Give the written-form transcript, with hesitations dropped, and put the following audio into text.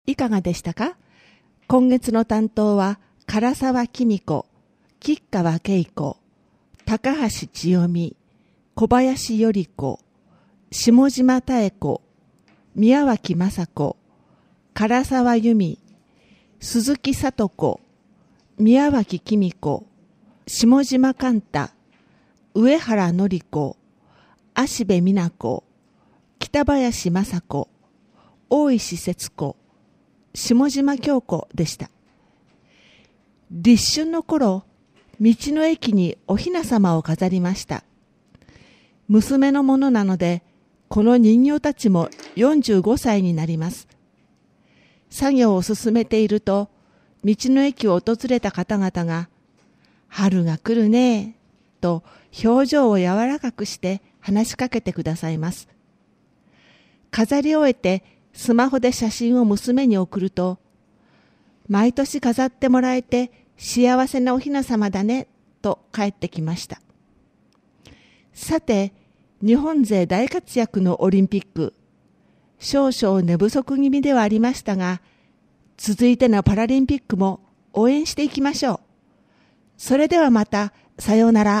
いかがでしたか？今月の担当は唐沢紀子、吉川恵子、高橋千代美、小林頼子、下島妙子、宮脇雅子、唐沢由美、鈴木聡子、宮脇紀美子、下島寛太、上原典子、芦部美奈子、北林雅子、大石節子、下島京子でした。立春の頃、道の駅にお雛様を飾りました。娘のものなので、この人形たちも45歳になります。作業を進めていると、道の駅を訪れた方々が、春が来るねぇ、と表情を柔らかくして話しかけてくださいます。飾り終えてスマホで写真を娘に送ると、毎年飾ってもらえて幸せなお雛様だね、と帰ってきました。さて、日本勢大活躍のオリンピック、少々寝不足気味ではありましたが、続いてのパラリンピックも応援していきましょう。それではまた、さようなら。